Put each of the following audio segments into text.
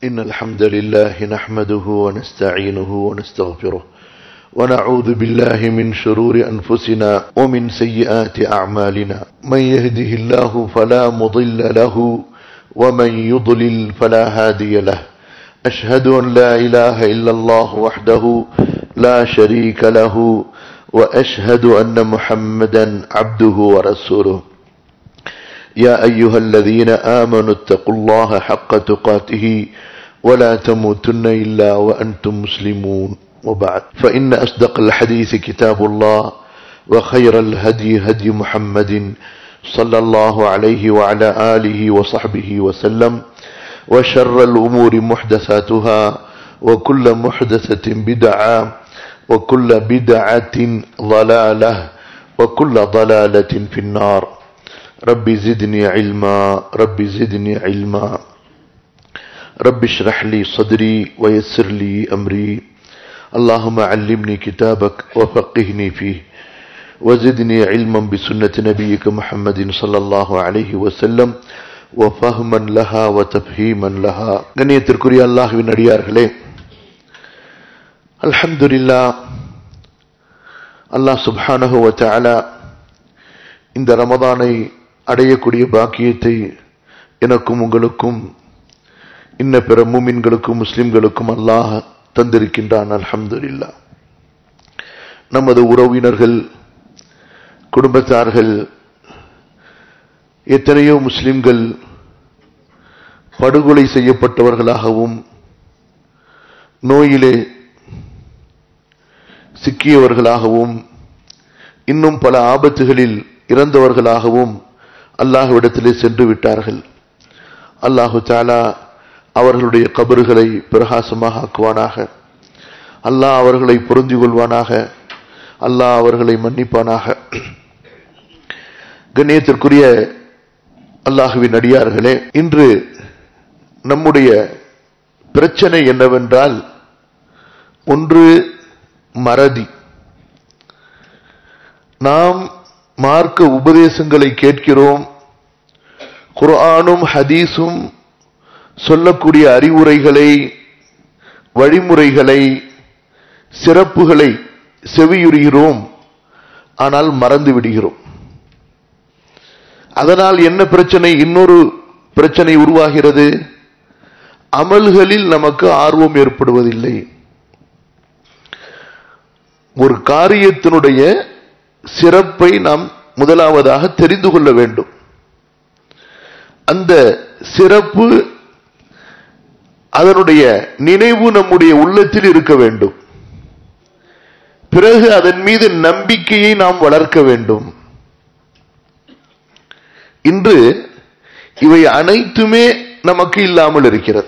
إن الحمد لله نحمده ونستعينه ونستغفره ونعوذ بالله من شرور أنفسنا ومن سيئات أعمالنا من يهده الله فلا مضل له ومن يضلل فلا هادي له أشهد أن لا إله إلا الله وحده لا شريك له وأشهد أن محمدا عبده ورسوله يا أيها الذين آمنوا اتقوا الله حق تقاته ولا تموتن إلا وأنتم مسلمون وبعد فإن أصدق الحديث كتاب الله وخير الهدي هدي محمد صلى الله عليه وعلى آله وصحبه وسلم وشر الأمور محدثاتها وكل محدثة بدعة وكل بدعة ضلالة وكل ضلالة في النار ربي زدني علما ربي زدني علما ربي اشرح لي صدري ويسر لي أمري اللهم علمني كتابك وفقهني فيه وزدني علما بسنة نبيك محمد صلى الله عليه وسلم وفهما لها وتفهيما لها கண்ணியத்திற்குரிய அல்லாஹ்வின் அடியார்களே, அல்ஹம்துலில்லாஹ், அல்லாஹ் சுப்ஹானஹு வ தஆலா இந்த ரமதானை அடையக்கூடிய பாக்கியத்தை எனக்கும் உங்களுக்கும் இன்ன பிற மூமின்களுக்கும் முஸ்லிம்களுக்கும் அல்லாஹ் தந்திருக்கின்றான். அல்ஹம்துலில்லாஹ். நமது உறவினர்கள், குடும்பத்தார்கள், எத்தனையோ முஸ்லிம்கள் படுகொலை செய்யப்பட்டவர்களாகவும் நோயிலே சிக்கியவர்களாகவும் இன்னும் பல ஆபத்துகளில் இறந்தவர்களாகவும் அல்லாஹ்விடத்திலே சென்று விட்டார்கள். அல்லாஹு தஆலா அவர்களுடைய கபறுகளை பிரகாசமாக ஆக்குவானாக. அல்லாஹ் அவர்களை பொருந்திக் கொள்வானாக. அல்லாஹ் அவர்களை மன்னிப்பானாக. கண்ணியத்திற்குரிய அல்லாஹ்வின் அடியார்களே, இன்று நம்முடைய பிரச்சனை என்னவென்றால், ஒன்று மறதி. நாம் மார்க்க உபதேசங்களை கேட்கிறோம், குர்ஆனும் ஹதீஸும் சொல்லக்கூடிய அறிவுரைகளை, வழிமுறைகளை, சிறப்புகளை செவியுறுகிறோம், ஆனால் மறந்து விடுகிறோம். அதனால் என்ன பிரச்சனை? இன்னொரு பிரச்சனை உருவாகிறது. அமல்களில் நமக்கு ஆர்வம் ஏற்படுவதில்லை. ஒரு காரியத்தினுடைய சிறப்பை நாம் முதலாவதாக தெரிந்து கொள்ள வேண்டும். அந்த சிறப்பு, அதனுடைய நினைவு நம்முடைய உள்ளத்தில் இருக்க வேண்டும். பிறகு அதன் மீது நம்பிக்கையை நாம் வளர்க்க வேண்டும். இன்று இவை அனைத்துமே நமக்கு இல்லாமல் இருக்கிறது.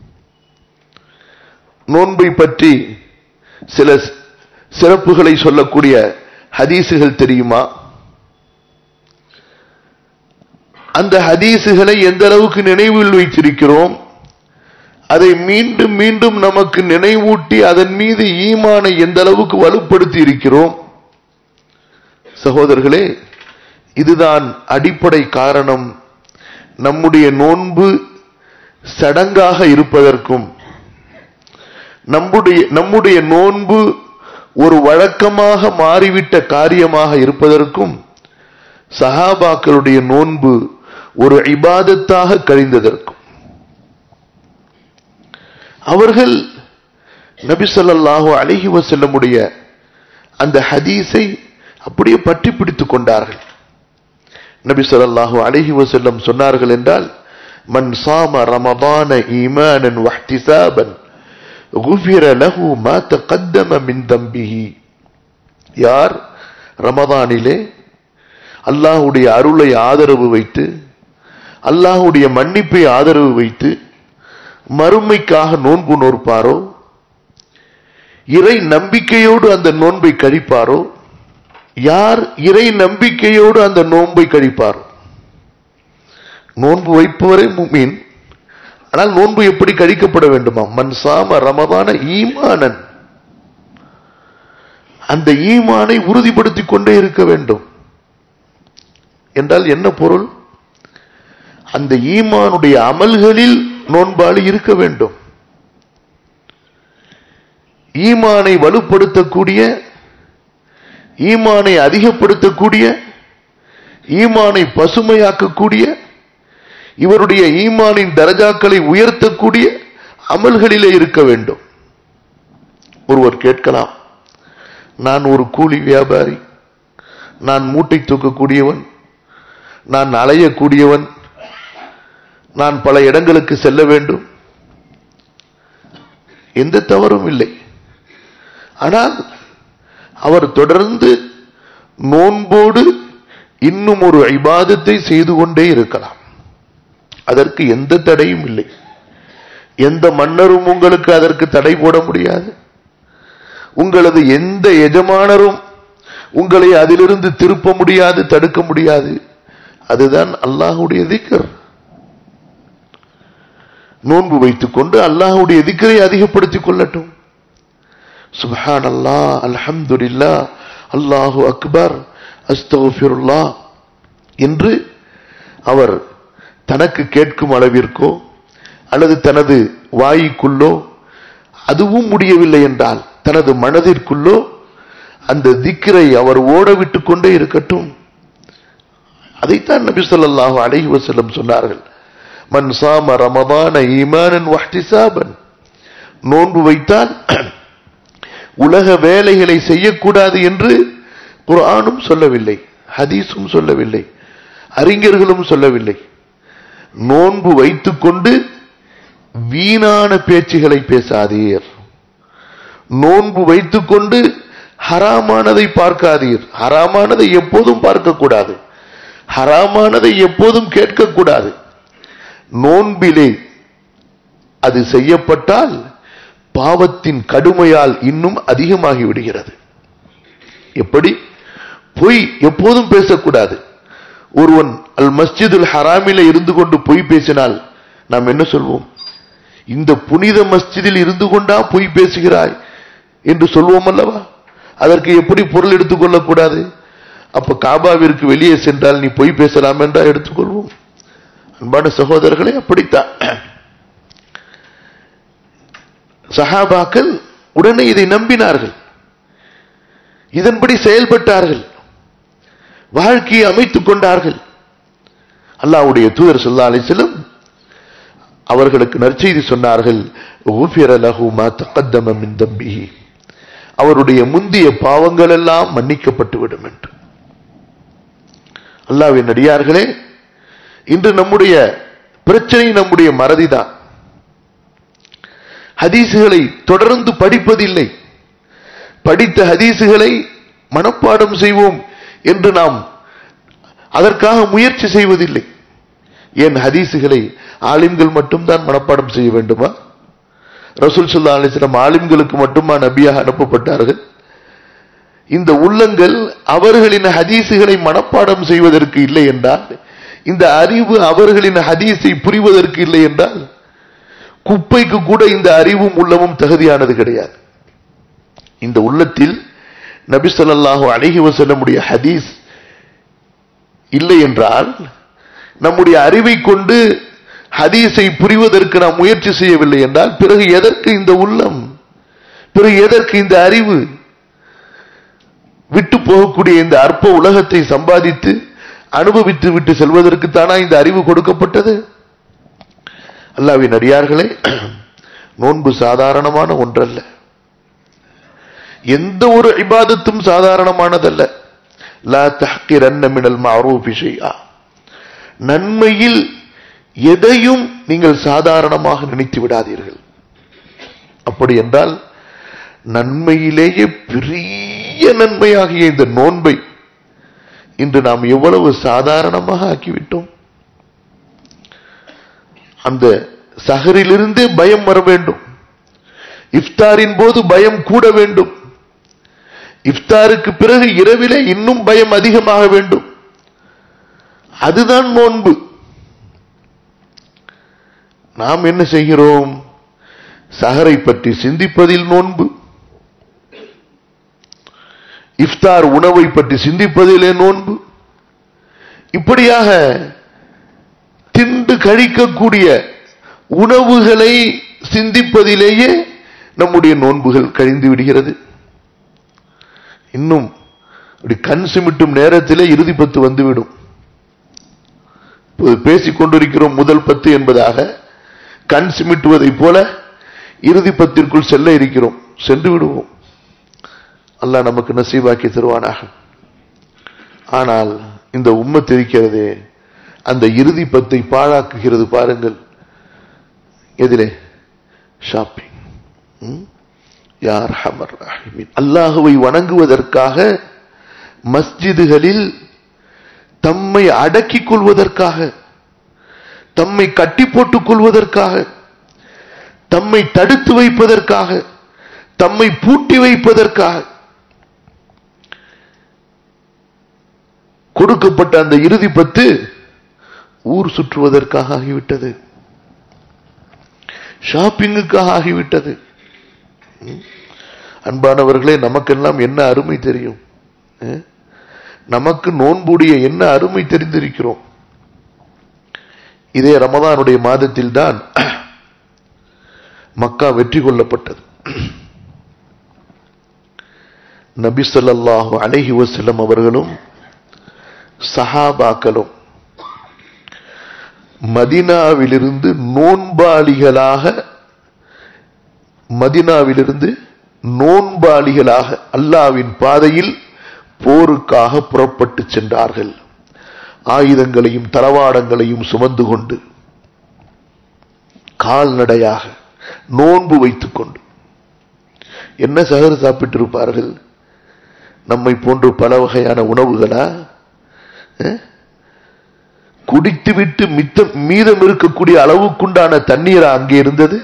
நோன்பை பற்றி சில சிறப்புகளை சொல்லக்கூடிய ஹதீசுகள் தெரியுமா? அந்த ஹதீசுகளை எந்த அளவுக்கு நினைவில் வைத்திருக்கிறோம்? அதை மீண்டும் மீண்டும் நமக்கு நினைவூட்டி அதன் மீது ஈமானை எந்த அளவுக்கு வலுப்படுத்தி இருக்கிறோம்? சகோதரர்களே, இதுதான் அடிப்படை காரணம் நம்முடைய நோன்பு சடங்காக இருப்பதற்கும், நம்முடைய நோன்பு ஒரு வழக்கமாக மாறிவிட்ட காரியமாக இருப்பதற்கும், சஹாபாக்களுடைய நோன்பு ஒரு இபாதத்தாக கழிந்ததற்கும். அவர்கள் நபி ஸல்லல்லாஹு அலைஹி வஸல்லமுடைய அந்த ஹதீஸை அப்படியே பற்றி பிடித்துக் கொண்டார்கள். நபி ஸல்லல்லாஹு அலைஹி வஸல்லம் சொன்னார்கள் என்றால், மன் ஸாம ரமதான ஈமானன் வஹ்திஸாபன் குஃபிர லஹு மா தகத்தம மின் தம்பிஹி. யார் ரமதானிலே அல்லாஹ்வுடைய அருளை ஆதரவு வைத்து, அல்லாஹ்வுடைய மன்னிப்பை ஆதரவு வைத்து மறுமைக்காக நோன்பு நோற்பாரோ, இறை நம்பிக்கையோடு அந்த நோன்பை கழிப்பாரோ, யார் இறை நம்பிக்கையோடு அந்த நோன்பை கழிப்பாரோ, நோன்பு வைப்பவரே முஃமின், ஆனால் நோன்பு எப்படி கழிக்கப்பட வேண்டுமா? மன் ஸாம ரமதான ஈமானன், அந்த ஈமானை உறுதிப்படுத்திக் கொண்டே இருக்க வேண்டும். என்றால் என்ன பொருள்? அந்த ஈமானுடைய அமல்களில் நோன்பாளி இருக்க வேண்டும். ஈமானை வலுப்படுத்தக்கூடிய, ஈமானை அதிகப்படுத்தக்கூடிய, ஈமானை பசுமையாக்கக்கூடிய, இவருடைய ஈமானின் தரஜாக்களை உயர்த்தக்கூடிய அமல்களிலே இருக்க வேண்டும். ஒருவர் கேட்கலாம், நான் ஒரு கூலி வியாபாரி, நான் மூட்டை தூக்கக்கூடியவன், நான் அலையக்கூடியவன், நான் பல இடங்களுக்கு செல்ல வேண்டும். எந்த தவறும் இல்லை. ஆனால் அவர் தொடர்ந்து நோன்போடு இன்னும் ஒரு இபாதத்தை செய்து கொண்டே இருக்கலாம். அதற்கு எந்த தடையும் இல்லை. எந்த மன்னரும் உங்களுக்கு அதற்கு தடை போட முடியாது. உங்களது எந்த எஜமானரும் உங்களை அதிலிருந்து திருப்ப முடியாது, தடுக்க முடியாது. அதுதான் அல்லாஹ்வுடைய திக்ர். நோன்பு வைத்துக் கொண்டு அல்லாஹ்வுடைய திக்ரை அதிகப்படுத்திக் கொள்ளட்டும். சுப்ஹானல்லாஹ், அல்ஹம்துலில்லாஹ், அல்லாஹு அக்பர், அஸ்தக்ஃபிருல்லாஹ் என்று அவர் தனக்கு கேட்கும் அளவிற்கோ அல்லது தனது வாய்க்குள்ளோ, அதுவும் முடியவில்லை என்றால் தனது மனதிற்குள்ளோ அந்த திக்ரை அவர் ஓடவிட்டுக் கொண்டே இருக்கட்டும். அதைத்தான் நபி ஸல்லல்லாஹு அலைஹி வஸல்லம் சொன்னார்கள், மன் ஸாம ரமதான ஈமானன் வஹ்திஸாபன். நோன்பு வைத்தால் உலக வேலைகளை செய்யக்கூடாது என்று குர்ஆனும் சொல்லவில்லை, ஹதீஸும் சொல்லவில்லை, அறிஞர்களும் சொல்லவில்லை. நோன்பு வைத்துக் கொண்டு வீணான பேச்சுகளை பேசாதீர். நோன்பு வைத்துக் கொண்டு ஹராமானதை பார்க்காதீர். ஹராமானதை எப்போதும் பார்க்கக்கூடாது, ஹராமானதை எப்போதும் கேட்கக்கூடாது. நோன்பிலே அது செய்யப்பட்டால் பாவத்தின் கடுமையால் இன்னும் அதிகமாகி விடுகிறது. எப்படி? பொய் எப்போதும் பேசக்கூடாது. ஒருவன் அல் மஸ்ஜிதுல் ஹராமில இருந்து கொண்டு பொய் பேசினால் நாம் என்ன சொல்வோம்? இந்த புனித மஸ்ஜிதில் இருந்து கொண்டா பொய் பேசுகிறாய் என்று சொல்வோம் அல்லவா? அதற்கு எப்படி பொருள் எடுத்துக்கொள்ளக்கூடாது? அப்ப காபாவிற்கு வெளியே சென்றால் நீ பொய் பேசலாம் என்றா எடுத்துக்கொள்வோம்? அன்பான சகோதரர்களே, அப்படித்தான் சஹாபாக்கள் உடனே இதை நம்பினார்கள், இதன்படி செயல்பட்டார்கள், வாழ்க்கையை அமைத்துக் கொண்டார்கள். அல்லாஹ்வுடைய தூதர் ஸல்லல்லாஹு அலைஹி வஸல்லம் அவர்களுக்கு நற்செய்தி சொன்னார்கள், குஃபிர லஹு மா தகத்தம மின் தம்பிஹி, அவருடைய முந்திய பாவங்கள் எல்லாம் மன்னிக்கப்பட்டு விடும் என்று. அல்லாஹ்வின் அடியார்களே, இன்று நம்முடைய பிரச்சனை நம்முடைய மறதிதான். ஹதீசுகளை தொடர்ந்து படிப்பதில்லை. படித்த ஹதீசுகளை மனப்பாடம் செய்வோம் என்று நாம் அதற்காக முயற்சி செய்வதில்லை. ஏன் ஹதீசுகளை ஆலிம்கள் மட்டும்தான் மனப்பாடம் செய்ய வேண்டுமா? ரசூல் ஸல்லல்லாஹு அலைஹி வஸல்லம் ஆலிம்களுக்கு மட்டுமா நபியாக அனுப்பப்பட்டார்கள்? இந்த உள்ளங்கள் அவர்களின் ஹதீசுகளை மனப்பாடம் செய்வதற்கு இல்லை என்றால், இந்த அறிவு அவர்களின் ஹதீஸை புரிவதற்கு இல்லை என்றால், குப்பைக்கு கூட இந்த அறிவும் உள்ளமும் தகுதியானது கிடையாது. இந்த உள்ளத்தில் நபி ஸல்லல்லாஹு அலைஹி வஸல்லமுடைய ஹதீஸ் இல்லை என்றால், நம்முடைய அறிவை கொண்டு ஹதீஸை புரிவதற்கு நாம் முயற்சி செய்யவில்லை என்றால், பிறகு எதற்கு இந்த உள்ளம்? பிறகு எதற்கு இந்த அறிவு? விட்டு போகக்கூடிய இந்த அற்ப உலகத்தை சம்பாதித்து அனுபவித்து விட்டு செல்வதற்கு தானா இந்த அறிவு கொடுக்கப்பட்டது? அல்லாஹ்வின் அடியார்களே, நோன்பு சாதாரணமான ஒன்றல்ல. எந்த ஒரு இபாதத்தும் சாதாரணமானதல்ல. லா தஹ்கிரன்ன மினல் மஅரூஃபி ஷைஆ, நன்மையில் எதையும் நீங்கள் சாதாரணமாக நினைத்து விடாதீர்கள். அப்படி என்றால் நன்மையிலேயே பெரிய நன்மையாகிய இந்த நோன்பை இன்று நாம் எவ்வளவு சாதாரணமாக ஆக்கிவிட்டோம். அந்த சஹரிலிருந்தே பயம் வர வேண்டும். இஃப்தாரின் போது பயம் கூட வேண்டும். இஃப்தாருக்கு பிறகு இரவிலே இன்னும் பயம் அதிகமாக வேண்டும். அதுதான் நோன்பு. நாம் என்ன செய்கிறோம்? சஹரை பற்றி சிந்திப்பதில் நோன்பு, இஃப்தார் உணவை பற்றி சிந்திப்பதிலே நோன்பு. இப்படியாக திண்டு கழிக்கக்கூடிய உணவுகளை சிந்திப்பதிலேயே நம்முடைய நோன்புகள் கழிந்து விடுகிறது. இன்னும் கண் சிமிட்டும் நேரத்திலே இறுதி 10 வந்துவிடும். பேசிக் கொண்டிருக்கிறோம் முதல் 10 என்பதாக, கண் சிமிட்டுவதை போல இறுதி 10ற்குள் செல்ல இருக்கிறோம், சென்று விடுவோம். அல்லாஹ் நமக்கு நசீபாக்கி தருவானாக. ஆனால் இந்த உம்மத் இருக்கிறதே, அந்த இறுதி 10ஐ பாழாக்குகிறது. பாருங்கள், எதிலே? ஷாப்பிங். யார் ஹமர் ரஹீமின். அல்லாஹுவை வணங்குவதற்காக மஸ்ஜிதுகளில் தம்மை அடக்கிக் கொள்வதற்காக, தம்மை கட்டி போட்டுக் கொள்வதற்காக, தம்மை தடுத்து வைப்பதற்காக, தம்மை பூட்டி வைப்பதற்காக கொடுக்கப்பட்ட அந்த இறுதி 10 ஊர் சுற்றுவதற்காக ஆகிவிட்டது, ஷாப்பிங்குக்காக ஆகிவிட்டது. அன்பானவர்களே, நமக்கெல்லாம் என்ன அருமை தெரியும்? நமக்கு நோன்புடைய என்ன அருமை தெரிந்திருக்கிறோம். இதே ரமதானுடைய மாதத்தில் தான் மக்கா வெற்றி கொள்ளப்பட்டது. நபி ஸல்லல்லாஹு அலைஹி வஸல்லம் அவர்களும் சஹாபாக்களும் மதீனாவிலிருந்து நோன்பாளிகளாக அல்லாஹ்வின் பாதையில் போருக்காக புறப்பட்டு சென்றார்கள். ஆயுதங்களையும் தளவாடங்களையும் சுமந்து கொண்டு, கால்நடையாக, நோன்பு வைத்துக் கொண்டு. என்ன சஹர் சாப்பிட்டிருப்பார்கள்? நம்மை போன்று பல வகையான உணவுகளா? குடித்துவிட்டு மீதம் இருக்கக்கூடிய அளவுக்குண்டான தண்ணீரா அங்கே இருந்தது?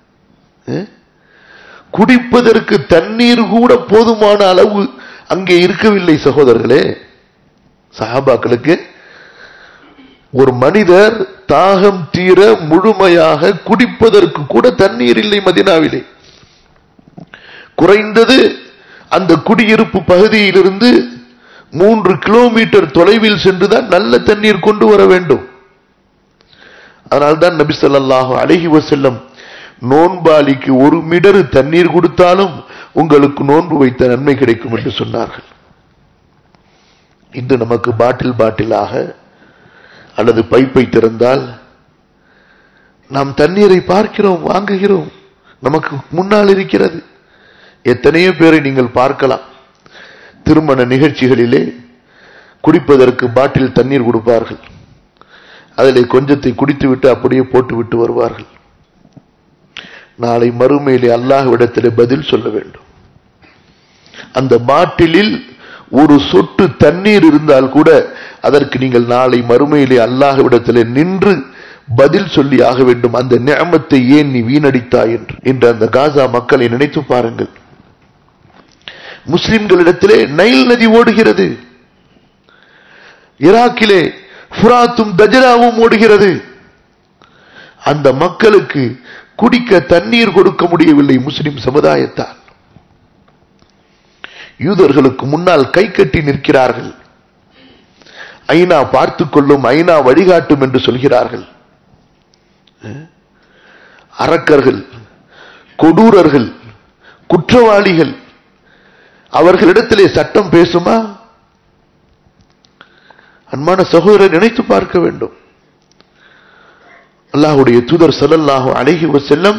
குடிப்பதற்கு தண்ணீர் கூட போதுமான அளவு அங்கே இருக்கவில்லை சகோதரர்களே. சஹாபாக்களுக்கு ஒரு மனிதர் தாகம் தீர முழுமையாக குடிப்பதற்கு கூட தண்ணீர் இல்லை மதீனாவிலே. குறைந்தது அந்த குடியிருப்பு பகுதியிலிருந்து 3 கிலோமீட்டர் தொலைவில் சென்றுதான் நல்ல தண்ணீர் கொண்டு வர வேண்டும். அதனால்தான் நபி ஸல்லல்லாஹு அலைஹி வஸல்லம் நோன்பாளிக்கு 1 மிடரு தண்ணீர் கொடுத்தாலும் உங்களுக்கு நோன்பு வைத்த நன்மை கிடைக்கும் என்று சொன்னார்கள். இன்று நமக்கு பாட்டிலாக அல்லது பைப்பை திறந்தால் நாம் தண்ணீரை பார்க்கிறோம், வாங்குகிறோம், நமக்கு முன்னால் இருக்கிறது. எத்தனையோ பேரை நீங்கள் பார்க்கலாம், திருமண நிகழ்ச்சிகளிலே குடிப்பதற்கு பாட்டில் தண்ணீர் கொடுப்பார்கள். அதிலே கொஞ்சத்தை குடித்துவிட்டு அப்படியே போட்டுவிட்டு வருவார்கள். நாளை மறுமையிலே அல்லாஹ்விடத்திலே பதில் சொல்ல வேண்டும். அந்த பாட்டிலில் ஒரு சொட்டு தண்ணீர் இருந்தால் கூட அதற்கு நீங்கள் நாளை மறுமையிலே அல்லாஹ்விடத்திலே நின்று பதில் சொல்லி ஆக வேண்டும். அந்த நிஅமத்தை ஏன் நீ வீணடித்தாய் என்று அந்த காசா மக்களை நினைத்து பாருங்கள். முஸ்லிம்களிடத்திலே நைல் நதி ஓடுகிறது, ஈராக்கிலே ஃபுராத்தும் தஜ்ராவும் ஓடுகிறது. அந்த மக்களுக்கு குடிக்க தண்ணீர் கொடுக்க முடியவில்லை முஸ்லிம் சமுதாயத்தால். யூதர்களுக்கு முன்னால் கை கட்டி நிற்கிறார்கள். ஐநா பார்த்துக் கொள்ளும், ஐநா வழிகாட்டும் என்று சொல்கிறார்கள். அரக்கர்கள், கொடூரர்கள், குற்றவாளிகள், அவர்களிடத்திலே சட்டம் பேசுமா? அன்பான சகோதரர், நினைத்து பார்க்க வேண்டும். அல்லாஹ்வுடைய தூதர் ஸல்லல்லாஹு அலைஹி வஸல்லம்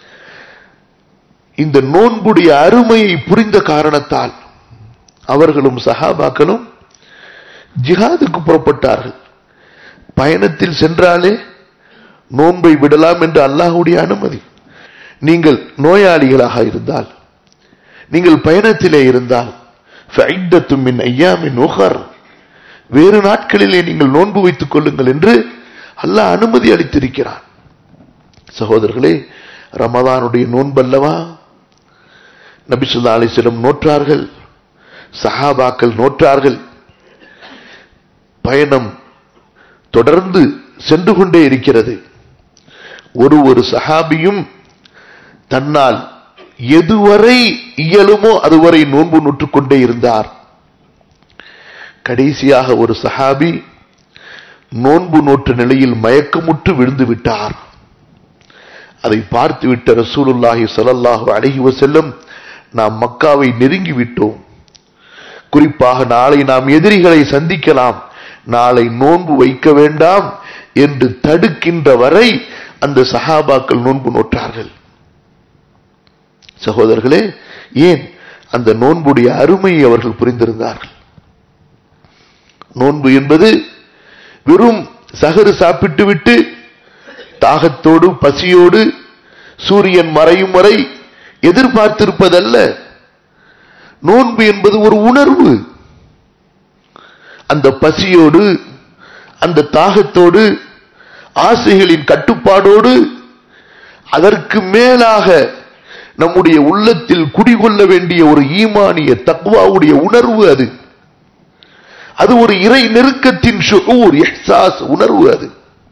இந்த நோன்புடைய அருமையை புரிந்த காரணத்தால் அவர்களும் சஹாபாக்களும் ஜிஹாதுக்கு புறப்பட்டார்கள். பயணத்தில் சென்றாலே நோன்பை விடலாம் என்று அல்லாஹ்வுடைய அனுமதி. நீங்கள் நோயாளிகளாக இருந்தால், நீங்கள் பயணத்திலே இருந்தால், ஃபஇத்தத்தும் மின் அய்யாமின் உஹர், வேறு நாட்களிலே நீங்கள் நோன்பு வைத்துக் கொள்ளுங்கள் என்று அல்லாஹ் அனுமதி அளித்திருக்கிறான். சகோதரர்களே, ரமதானுடைய நோன்பல்லவா? நபி ஸல்லல்லாஹு அலைஹி வஸல்லம் நோற்றார்கள், சஹாபாக்கள் நோற்றார்கள். பயணம் தொடர்ந்து சென்று கொண்டே இருக்கிறது. ஒரு சஹாபியும் தன்னால் எதுவரை இயலுமோ அதுவரை நோன்பு நோற்றுக் கொண்டே இருந்தார். கடைசியாக ஒரு சஹாபி நோன்பு நோற்ற நிலையில் மயக்கமுற்று விழுந்து விட்டார். அதை பார்த்துவிட்ட ரசூலுல்லாஹி ஸல்லல்லாஹு அலைஹி வஸல்லம், நாம் மக்காவை நெருங்கி விட்டோம், குறிப்பாக நாளை நாம் எதிரிகளை சந்திக்கலாம், நாளை நோன்பு வைக்க வேண்டாம் என்று தடுக்கின்ற வரை அந்த சஹாபாக்கள் நோன்பு நோற்றார்கள். சகோதரர்களே, ஏன்? அந்த நோன்புடைய அருமையை அவர்கள் புரிந்திருந்தார்கள். நோன்பு என்பது வெறும் சகரு சாப்பிட்டு விட்டு தாகத்தோடு பசியோடு சூரியன் மறையும் வரை எதிர்பார்த்திருப்பதல்ல. நோன்பு என்பது ஒரு உணர்வு. அந்த பசியோடு, அந்த தாகத்தோடு, ஆசைகளின் கட்டுப்பாடோடு, அதற்கு மேலாக நம்முடைய உள்ளத்தில் குடிகொள்ள வேண்டிய ஒரு ஈமானிய தக்வாவுடைய உணர்வு அது. அது ஒரு இறை நெருக்கத்தின் ஷுஊர், இஹ்சாஸ், உணர்வு அது.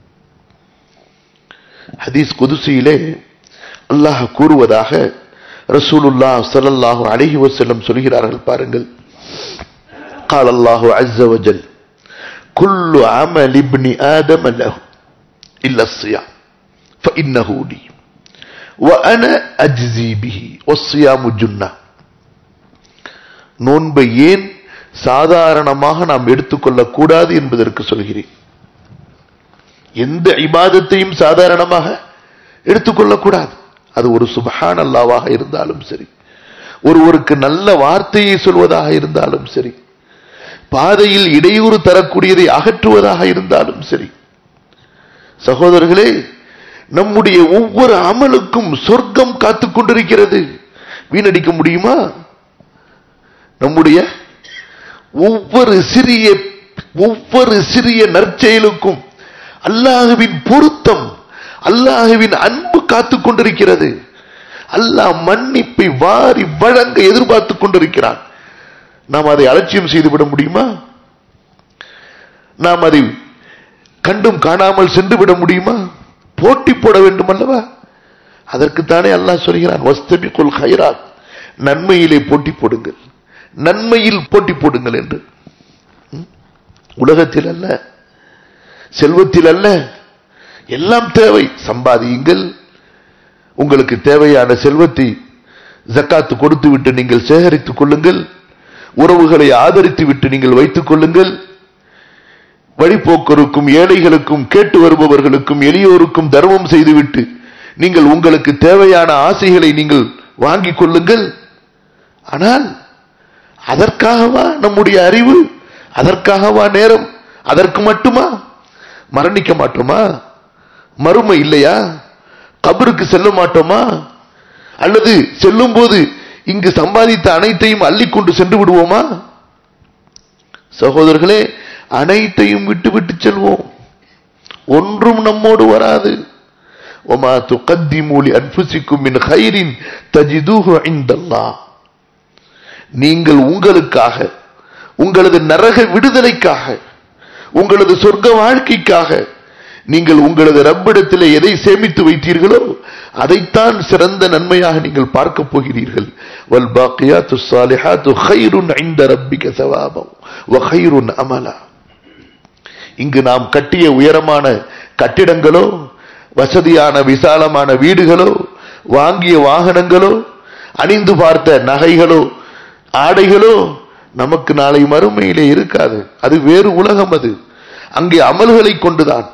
ஹதீஸ் குதுசியிலே அல்லாஹ் கூறுவதாக ரசூலுல்லாஹ் ஸல்லல்லாஹு அலைஹி வஸல்லம் சொல்கிறார்கள், பாருங்கள். قال الله عز وجل كل عمل ابن آدم له إلا الصيام فإنه لي وأنا أجزي به والصيام جنة. நோன்பை ஏன் சாதாரணமாக நாம் எடுத்துக்கொள்ளக் கூடாது என்பதற்கு சொல்கிறேன். எந்த இபாதத்தையும் சாதாரணமாக எடுத்துக்கொள்ளக்கூடாது. அது ஒரு சுப்ஹான் அல்லாஹ்வாக இருந்தாலும் சரி, ஒருவருக்கு நல்ல வார்த்தையை சொல்வதாக இருந்தாலும் சரி, பாதையில் இடையூறு தரக்கூடியதை அகற்றுவதாக இருந்தாலும் சரி. சகோதரர்களே, நம்முடைய ஒவ்வொரு அமலுக்கும் சொர்க்கம் காத்துக் கொண்டிருக்கிறது. வீணடிக்க முடியுமா? நம்முடைய ஒவ்வொரு சிறிய நற்செயலுக்கும் அல்லாஹ்வின் பொருத்தம், அல்லாஹ்வின் அன்பு காத்துக் கொண்டிருக்கிறது. அல்லாஹ் மன்னிப்பை வாரி வழங்க எதிர்பார்த்துக் கொண்டிருக்கிறான். நாம் அதை அலட்சியம் செய்துவிட முடியுமா? நாம் அதை கண்டும் காணாமல் சென்று விட முடியுமா? போட்டி போட வேண்டும் அல்லவா? அதற்குத்தானே அல்லாஹ் சொல்கிறான், வஸ்தபிகுல் கைராத், நன்மையிலே போட்டி போடுங்கள், நன்மையில் போட்டி போடுங்கள் என்று. உலகத்தில் அல்ல, செல்வத்தில் அல்ல, எல்லாம் தேவை. சம்பாதியுங்கள், உங்களுக்கு தேவையான செல்வத்தை ஜக்காத்து கொடுத்து விட்டு நீங்கள் சேகரித்துக் கொள்ளுங்கள், உறவுகளை ஆதரித்து விட்டு நீங்கள் வைத்துக் கொள்ளுங்கள், வழிபோக்கருக்கும் ஏழைகளுக்கும் கேட்டு வருபவர்களுக்கும் எளியோருக்கும் தர்மம் செய்துவிட்டு நீங்கள் உங்களுக்கு தேவையான ஆசைகளை நீங்கள் வாங்கிக் கொள்ளுங்கள். ஆனால் அதற்காகவா நம்முடைய அறிவு? அதற்காகவா நேரம்? அதற்கு மட்டுமா? மரணிக்க மாட்டோமா? மறுமை இல்லையா? கபருக்கு செல்ல மாட்டோமா? அல்லது செல்லும் போது இங்கு சம்பாதித்த அனைத்தையும் அள்ளிக்கொண்டு சென்று விடுவோமா? சகோதரர்களே, அனைத்தையும் விட்டு செல்வோம். ஒன்றும் நம்மோடு வராது. وَمَا تُقَدِّمُوا لِأَنفُسِكُم مِّنْ خَيْرٍ تَجِدُوهُ عِندَ اللَّهِ. நீங்கள் உங்களுக்காக, உங்களது நரக விடுதலைக்காக, உங்களது சொர்க்க வாழ்க்கைக்காக நீங்கள் உங்களது ரப்பிடத்தில் எதை சேமித்து வைத்தீர்களோ அதைத்தான் சிறந்த நன்மையாக நீங்கள் பார்க்க போகிறீர்கள். வல்பாக்கியாத்து ஸாலிஹாத்து கைருன் இன்த ரப்பிக ஸவாபன் வ கைருன் அமலா. இங்கு நாம் கட்டிய உயரமான கட்டிடங்களோ, வசதியான விசாலமான வீடுகளோ, வாங்கிய வாகனங்களோ, அணிந்து பார்த்த நகைகளோ, ஆடைகளோ நமக்கு நாளை மறுமையிலே இருக்காது. அது வேறு உலகம். அது அங்கே அமல்களை கொண்டுதான்.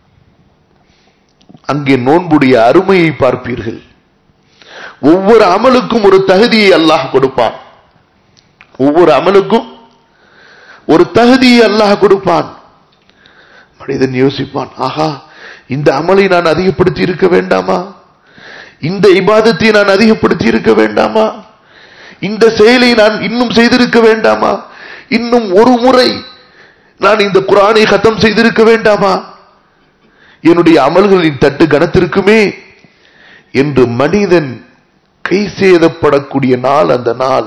அங்கே நோன்புடைய அருமையை பார்ப்பீர்கள். ஒவ்வொரு அமலுக்கும் ஒரு தகுதியை அல்லாஹ் கொடுப்பான். ஒவ்வொரு அமலுக்கும் ஒரு தகுதியை அல்லாஹ் கொடுப்பான். மனிதன் யோசிப்பான், ஆஹா, இந்த அமலை நான் அதிகப்படுத்தி இருக்க வேண்டாமா? இந்த இபாதத்தை நான் அதிகப்படுத்தி இருக்க வேண்டாமா? இந்த செயலை நான் இன்னும் செய்திருக்க வேண்டாமா? இன்னும் ஒரு முறை நான் இந்த குர்ஆனை கதம் செய்திருக்க வேண்டாமா? என்னுடைய அமல்களின் தட்டு கனத்திற்குமே என்று மனிதன் கை சேதப்படக்கூடிய நாள் அந்த நாள்.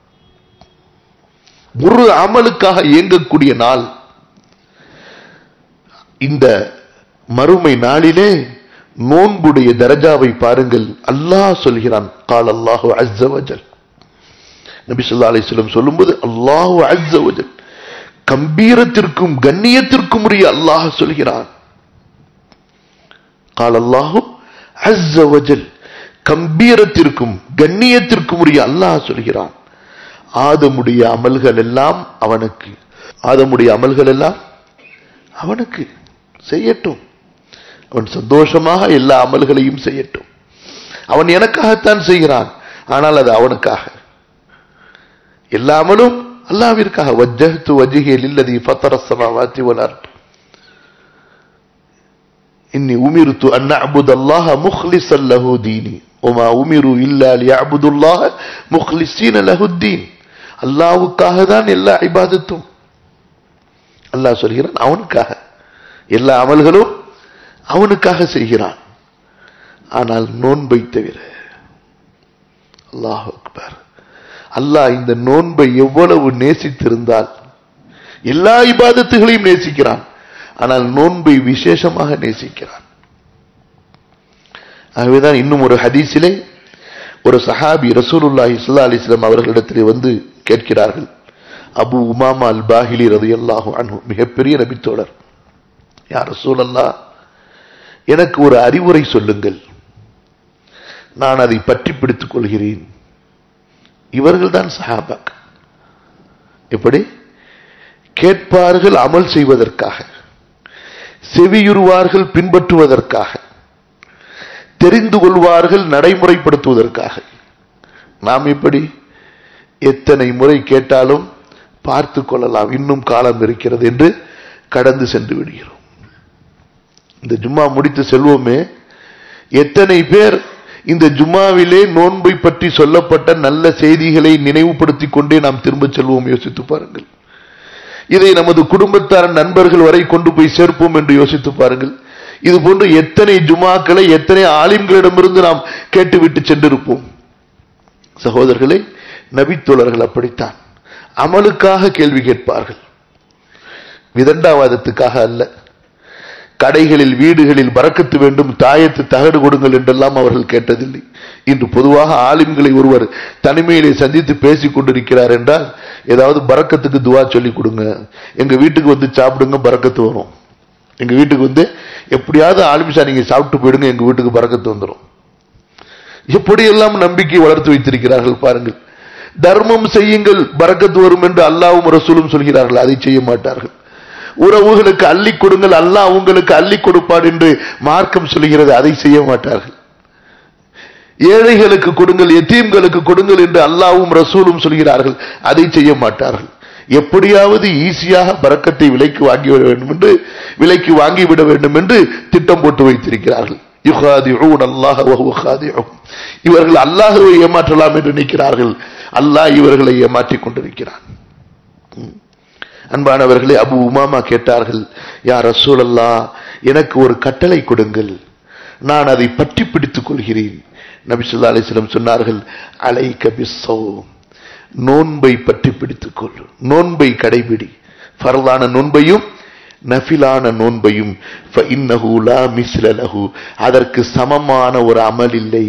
ஒரு அமலுக்காக இயங்கக்கூடிய நாள். இந்த மறுமை நாளிலே நோன்புடைய தரஜாவை பாருங்கள். அல்லாஹ் சொல்கிறான், قال الله عز وجل. நபி ஸல்லல்லாஹு அலைஹி வஸல்லம் சொல்லும்போது அல்லாஹ் அஸ்ஸ வஜல், கம்பீரத்திற்கும் கண்ணியத்திற்கும் உரிய அல்லாஹ் சொல்கிறான். قال الله அஸ்ஸ வஜல், கம்பீரத்திற்கும் கண்ணியத்திற்கும் உரிய அல்லாஹ் சொல்கிறான், ஆதமுடைய அமல்கள் எல்லாம் அவனுக்கு, ஆதமுடைய அமல்கள் எல்லாம் அவனுக்கு செய்யட்டும், அவன் சந்தோஷமாக எல்லா அமல்களையும் செய்யட்டும். அவன் எனக்காகத்தான் செய்கிறான், ஆனால் அது அவனுக்காக. எல்லா அமலும் அல்லாஹ்விற்காக. வஜ்ஜஹ்து வஜ்ஹி லில்லதி ஃபத்தர ஸமாவாத்தி வல் அர்த் இன்னி உமிர்து அன் அஅ்புதல்லாஹ முக்லிஸன் லஹு தீனி வமா உமிரு இல்லா லியஅ்புதுல்லாஹ முக்லிஸீன லஹு தீன். அல்லாஹ்வுக்காக தான் எல்லா இபாதத்தும். அல்லாஹ் சொல்கிறான் அவனுக்காக, எல்லா அமல்களும் அவனுக்காக செய்கிறான். ஆனால் நோன்பை தவிர. அல்லாஹ் அக்பர். அல்லாஹ் இந்த நோன்பை எவ்வளவு நேசித்திருந்தால், எல்லா இபாதத்துகளையும் நேசிக்கிறான், ஆனால் நோன்பை விசேஷமாக நேசிக்கிறான். ஆகவேதான் இன்னும் ஒரு ஹதீஸிலே ஒரு சஹாபி ரசூலுல்லாஹி ஸல்லல்லாஹு அலைஹி வஸல்லம் அவர்களிடத்திலே வந்து கேட்கிறார்கள். அபு உமாமா அல் பாஹிலி ரலியல்லாஹு அன்ஹு, மிகப்பெரிய நபித்தோழர், யா ரசூலல்லாஹ், எனக்கு ஒரு அறிவுரை சொல்லுங்கள், நான் அதை பற்றி பிடித்துக் கொள்கிறேன். இவர்கள் தான் சஹாபாக்கள். எப்படி கேட்பார்கள் அமல் செய்வதற்காக, செவியுறுவார்கள் பின்பற்றுவதற்காக, தெரிந்து கொள்வார்கள் நடைமுறைப்படுத்துவதற்காக. நாம் இப்படி எத்தனை முறை கேட்டாலும் பார்த்து கொள்ளலாம், இன்னும் காலம் இருக்கிறது என்று கடந்து சென்று விடுகிறோம். இந்த ஜும்மா முடித்து செல்வோமே, எத்தனை பேர் இந்த ஜும்மாவிலே நோன்பை பற்றி சொல்லப்பட்ட நல்ல செய்திகளை நினைவுபடுத்திக் கொண்டே நாம் திரும்ப செல்வோம். யோசித்து பாருங்கள். இதை நமது குடும்பத்தார் நண்பர்கள் வரை கொண்டு போய் சேர்ப்போம் என்று யோசித்து பாருங்கள். இது போன்று எத்தனை ஜுமாக்களை எத்தனை ஆலிம்களிடமிருந்து நாம் கேட்டுவிட்டு சென்றிருப்போம். சகோதரர்களே, நபித்தோழர்கள் அப்படித்தான். அமலுக்காக கேள்வி கேட்பார்கள், விதண்டாவாதத்துக்காக அல்ல. கடைகளில் வீடுகளில் பரக்கத்து வேண்டும், தாயத்து தகடு கொடுங்கள் என்றெல்லாம் அவர்கள் கேட்டதில்லை. இன்று பொதுவாக ஆலிம்களை ஒருவர் தனிமையிலே சந்தித்து பேசிக் கொண்டிருக்கிறார் என்றால், ஏதாவது பரக்கத்துக்கு துவா சொல்லி கொடுங்க, எங்க வீட்டுக்கு வந்து சாப்பிடுங்க, பரக்கத்து வரும். எங்க வீட்டுக்கு வந்து எப்படியாவது ஆலிம்ஷா நீங்க சாப்பிட்டு போயிடுங்க, எங்க வீட்டுக்கு பரக்கத்து வந்துடும். எப்படியெல்லாம் நம்பிக்கை வளர்த்து வைத்திருக்கிறார்கள் பாருங்கள். தர்மம் செய்யுங்கள் பரக்கத்து வரும் என்று அல்லாஹ்வும் ரசூலும் சொல்கிறார்கள், அதை செய்ய மாட்டார்கள். உறவுகளுக்கு அள்ளி கொடுங்கள், அல்லாஹ் உங்களுக்கு அள்ளி கொடுப்பார் என்று மார்க்கம் சொல்கிறது, அதை செய்ய மாட்டார்கள். ஏழைகளுக்கு கொடுங்கள், யதீம்களுக்கு கொடுங்கள் என்று அல்லாஹ்வும் ரசூலும் சொல்கிறார்கள், அதை செய்ய மாட்டார்கள். எப்படியாவது ஈஸியாக பரக்கத்தை விலைக்கு வாங்கிவிட வேண்டும் என்று, விலைக்கு வாங்கிவிட வேண்டும் என்று திட்டம் போட்டு வைத்திருக்கிறார்கள். யுகாதிஊன அல்லாஹ் வஹுவ காதிஊன். இவர்கள் அல்லாஹ்வை ஏமாற்றலாம் என்று நினைக்கிறார்கள், அல்லாஹ் இவர்களை ஏமாற்றிக் கொண்டிருக்கிறான். அன்பானவர்களே, அபு உமாமா கேட்டார்கள், யா ரசூலல்லாஹ், எனக்கு ஒரு கட்டளை கொடுங்கள், நான் அதை பற்றி பிடித்துக் கொள்கிறேன். நபி ஸல்லல்லாஹு அலைஹி வஸல்லம் சொன்னார்கள், அலைக பிஸ்ஸௌம், நோன்பை பற்றி பிடித்துக்கொள், நோன்பை கடைபிடி, ஃபர்லான நோன்பையும் நஃபிலான நோன்பையும், ஃபஇன்னஹு லா மிஸ்ல லஹு, அதற்கு சமமான ஒரு அமல் இல்லை.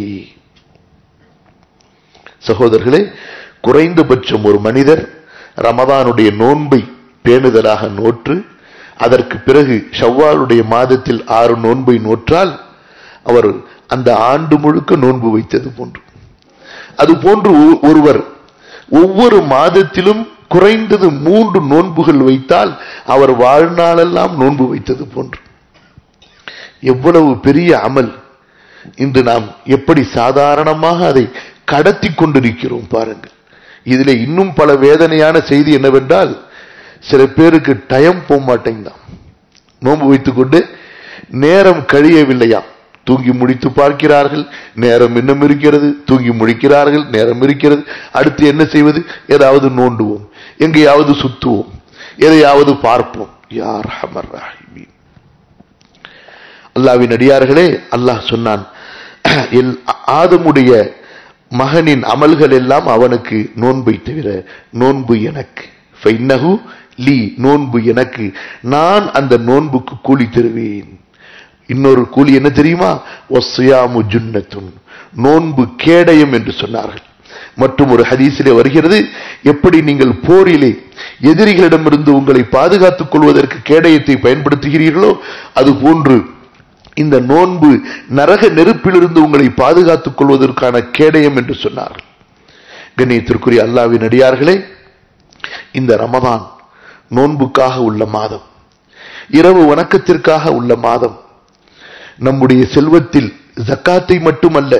சகோதரர்களே, குறைந்தபட்சம் ஒரு மனிதர் ரமதானுடைய நோன்பை பேணுதலாக நோற்று, அதற்கு பிறகு ஷவ்வாலுடைய மாதத்தில் 6 நோன்பை நோற்றால் அவர் அந்த ஆண்டு முழுக்க நோன்பு வைத்தது போன்று. அதுபோன்று ஒருவர் ஒவ்வொரு மாதத்திலும் குறைந்தது 3 நோன்புகள் வைத்தால் அவர் வாழ்நாளெல்லாம் நோன்பு வைத்தது போன்று. எவ்வளவு பெரிய அமல்! இன்று நாம் எப்படி சாதாரணமாக அதை கடத்தி கொண்டிருக்கிறோம் பாருங்கள். இதிலே இன்னும் பல வேதனையான செய்தி என்னவென்றால், சில பேருக்கு டைம் போக மாட்டேங்குதான். நோன்பு வைத்துக் கொண்டு நேரம் கழியவில்லையா, தூங்கி முடித்து பார்க்கிறார்கள், நேரம் இன்னும் இருக்கிறது, தூங்கி முடிக்கிறார்கள், நேரம் இருக்கிறது, அடுத்து என்ன செய்வது, ஏதாவது நோண்டுவோம், எங்கேயாவது சுத்துவோம், எதையாவது பார்ப்போம். யா அர்ஹமர் ரஹீமீன். அல்லாஹ்வின் அடியார்களே, அல்லாஹ் சொன்னான், ஆதமுடைய மகனின் அமல்கள் எல்லாம் அவனுக்கு, நோன்பை தவிர. நோன்பு எனக்கு, ஃபைன்னஹு லீ, நோன்பு எனக்கு, நான் அந்த நோன்புக்கு கூலி தருவேன். இன்னொரு கூலி என்ன தெரியுமா? வஸ்ஸியாமு ஜுன்னத்துன், நோன்பு கேடயம் என்று சொன்னார்கள். மற்றும் ஒரு ஹதீஸிலே வருகிறது, எப்படி நீங்கள் போரிலே எதிரிகளிடமிருந்து உங்களை பாதுகாத்துக் கொள்வதற்கு கேடயத்தை பயன்படுத்துகிறீர்களோ, அது போன்று இந்த நோன்பு நரக நெருப்பிலிருந்து உங்களை பாதுகாத்துக் கொள்வதற்கான கேடயம் என்று சொன்னார். கண்ணியத்திற்குரிய அல்லாஹ்வின் அடியார்களே, இந்த ரமதான் நோன்புக்காக உள்ள மாதம், இரவு வணக்கத்திற்காக உள்ள மாதம். நம்முடைய செல்வத்தில் ஜக்காத்தை மட்டுமல்ல,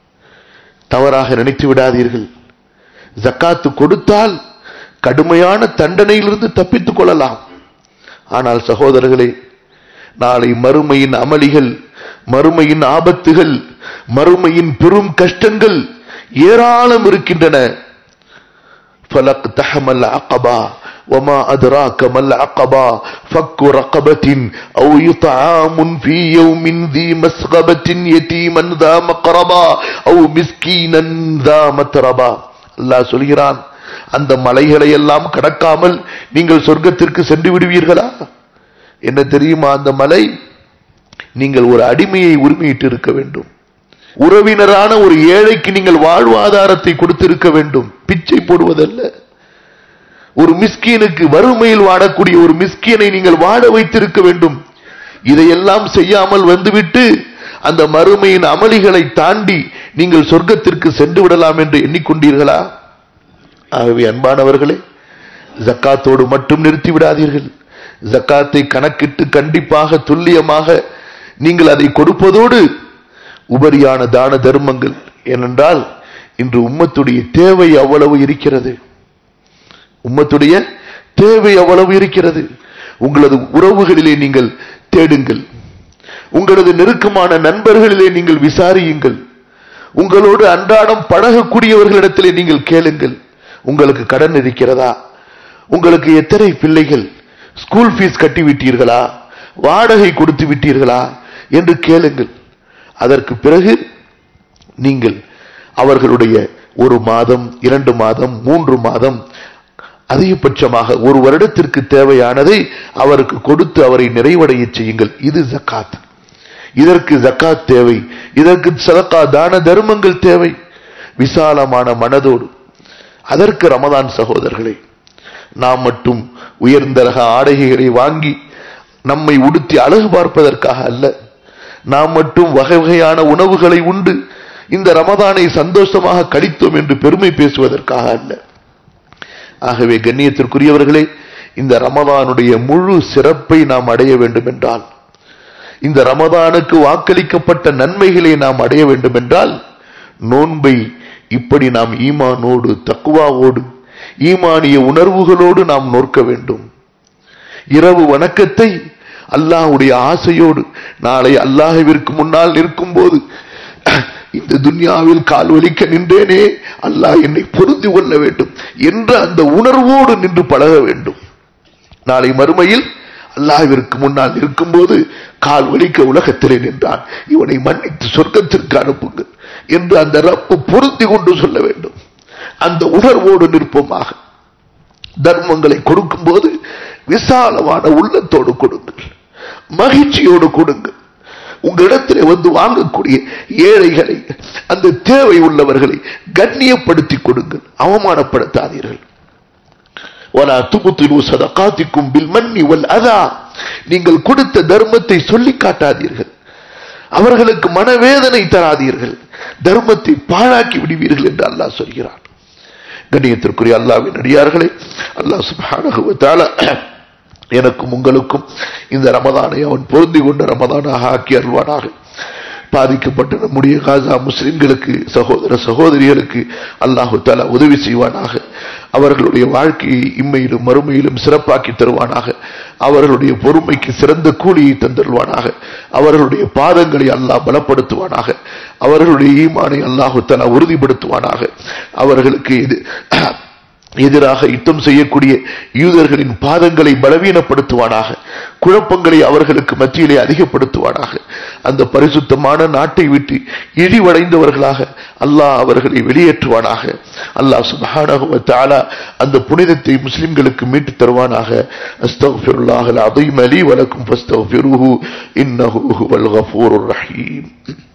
தவறாக நினைத்து விடாதீர்கள். ஜக்காத்து கொடுத்தால் கடுமையான தண்டனையிலிருந்து தப்பித்துக் கொள்ளலாம். ஆனால் சகோதரர்களே, நாளை மறுமையின் அமளிகள், மறுமையின் ஆபத்துகள், மறுமையின் பெரும் கஷ்டங்கள் ஏராளம் இருக்கின்றன. ஃபலக்தஹமல் அகபா வமா அத்ராக மல் அகபா ஃபக்கு ரகபத்தின் அவ் யுத்ஆமுன் ஃபீ யௌமின் ذي மஸ்கபத்தின் யதீமன் ذا மக்ரபா அவ் மிஸ்கீனன் ذا மத்ரபா. அல்லாஹ் சொல்கிறான், அந்த மலைகளை எல்லாம் கடக்காமல் நீங்கள் சொர்க்கத்திற்கு சென்று விடுவீர்களா? என்ன தெரியுமா அந்த மலை? நீங்கள் ஒரு அடிமையை உரிமையிட்டு இருக்க வேண்டும். உறவினரான ஒரு ஏழைக்கு நீங்கள் வாழ்வாதாரத்தை கொடுத்திருக்க வேண்டும். பிச்சை போடுவதல்ல. ஒரு மிஸ்கீனுக்கு, வறுமையில் வாடக்கூடிய ஒரு மிஸ்கீனை நீங்கள் வாட வைத்திருக்க வேண்டும். இதையெல்லாம் செய்யாமல் வந்துவிட்டு அந்த மறுமையின் அமளிகளை தாண்டி நீங்கள் சொர்க்கத்திற்கு சென்று விடலாம் என்று எண்ணிக்கொண்டீர்களா? ஆகவே அன்பானவர்களே, ஜக்காத்தோடு மட்டும் நிறுத்தி விடாதீர்கள். ஜக்காத்தை கணக்கிட்டு கண்டிப்பாக துல்லியமாக நீங்கள் அதை கொடுப்பதோடு உபரியான தான தர்மங்கள். ஏனென்றால் இன்று உம்மத்துடைய தேவை அவ்வளவு இருக்கிறது. உம்மத்துடைய தேவை அவ்வளவு இருக்கிறது. உங்களது உறவுகளிலே நீங்கள் தேடுங்கள். உங்களது நெருக்கமான நண்பர்களிலே நீங்கள் விசாரியுங்கள். உங்களோடு அன்றாடம் பழகக்கூடியவர்களிடத்திலே நீங்கள் கேளுங்கள். உங்களுக்கு கடன் இருக்கிறதா? உங்களுக்கு எத்தனை பிள்ளைகள்? ஸ்கூல் ஃபீஸ் கட்டிவிட்டீர்களா? வாடகை கொடுத்து விட்டீர்களா என்று கேளுங்கள். அதற்கு பிறகு நீங்கள் அவர்களுடைய 1 மாதம், 2 மாதம், 3 மாதம், அதிகபட்சமாக 1 வருடத்திற்கு தேவையானதை அவருக்கு கொடுத்து அவரை நிறைவடைய செய்யுங்கள். இது ஜக்காத். இதற்கு ஜக்காத் தேவை. இதற்கு சதகா, தான தர்மங்கள் தேவை, விசாலமான மனதோடு. அதற்கு ரமதான் சகோதரர்களே, நாம் மட்டும் உயர்ந்த ரக ஆடைகளை வாங்கி நம்மை உடுத்தி அழகு பார்ப்பதற்காக அல்ல. நாம் மட்டும் வகை வகையான உணவுகளை உண்டு இந்த ரமதானை சந்தோஷமாக கழித்தோம் என்று பெருமை பேசுவதற்காக அல்ல. ஆகவே கண்ணியத்திற்குரியவர்களே, இந்த ரமதானுடைய முழு சிறப்பை நாம் அடைய வேண்டும் என்றால், இந்த ரமதானுக்கு வாக்களிக்கப்பட்ட நன்மைகளை நாம் அடைய வேண்டும் என்றால், நோன்பை இப்படி நாம் ஈமானோடு, தக்வாவோடு, ஈமானிய உணர்வுகளோடு நாம் நோக்க வேண்டும். இரவு வணக்கத்தை அல்லாஹ்வுடைய ஆசையோடு, நாளை அல்லாஹ்விற்கு முன்னால் நிற்கும் போது இந்த துன்யாவில் கால் வலிக்க நின்றேனே, அல்லாஹ் என்னை பொருந்தி கொள்ள வேண்டும் என்ற அந்த உணர்வோடு நின்று பழக வேண்டும். நாளை மறுமையில் அல்லாஹ்விற்கு முன்னால் இருக்கும் போது கால் வலிக்க உலகத்திலே நின்றான், இவனை மன்னித்து சொர்க்கத்திற்கு அனுப்புங்கள் என்று அந்த ரப்பு பொருந்தி கொண்டு சொல்ல வேண்டும். அந்த உணர்வோடு நிற்போமாக. தர்மங்களை கொடுக்கும் போது விசாலமான உள்ளத்தோடு கொடுங்கள், மகிழ்ச்சியோடு கொடுங்கள். உங்களிடத்திலே வந்து வாங்கக்கூடிய ஏழைகளை, அந்த தேவை உள்ளவர்களை கண்ணியப்படுத்தி கொடுங்கள், அவமானப்படுத்தாதீர்கள். நீங்கள் கொடுத்த தர்மத்தை சொல்லி காட்டாதீர்கள், அவர்களுக்கு மனவேதனை தராதீர்கள், தர்மத்தை பாழாக்கி விடுவீர்கள் என்று அல்லாஹ் சொல்கிறான். கண்ணியத்திற்குரிய அல்லாஹ்வின் அடியார்களே, அல்லாஹ் சுப்ஹானஹு வ தஆலா எனக்கும் உங்களுக்கும் இந்த ரமதானை அவன் பொருந்தி கொண்ட ரமதானாக ஆக்கி அருள்வானாக. பாதிக்கப்பட்ட நம்முடைய காசா முஸ்லிம்களுக்கு, சகோதர சகோதரிகளுக்கு அல்லாஹு தஆலா உதவி செய்வானாக. அவர்களுடைய வாழ்க்கையை இம்மையிலும் மறுமையிலும் சிறப்பாக்கி தருவானாக. அவர்களுடைய பொறுமைக்கு சிறந்த கூலியை தந்தருவானாக. அவர்களுடைய பாதங்களை அல்லாஹ் பலப்படுத்துவானாக. அவர்களுடைய ஈமானை அல்லாஹு தஆலா உறுதிப்படுத்துவானாக. அவர்களுக்கு எதிராக யுத்தம் செய்யக்கூடிய யூதர்களின் பாதங்களை பலவீனப்படுத்துவானாக. குழப்பங்களை அவர்களுக்கு மத்தியிலே அதிகப்படுத்துவானாக. அந்த பரிசுத்தமான நாட்டை விட்டு இழிவடைந்தவர்களாக அல்லாஹ் அவர்களை வெளியேற்றுவானாக. அல்லாஹ் சுப்ஹானஹு வ தஆலா அந்த புனிதத்தை முஸ்லிம்களுக்கு மீட்டு தருவானாக. அஸ்தக்ஃபிருல்லாஹல் அஸீம் லீ வ லக்கும் ஃபஸ்தக்ஃபிருஹு இன்னஹு ஹுவல் கஃபூருர் ரஹீம்.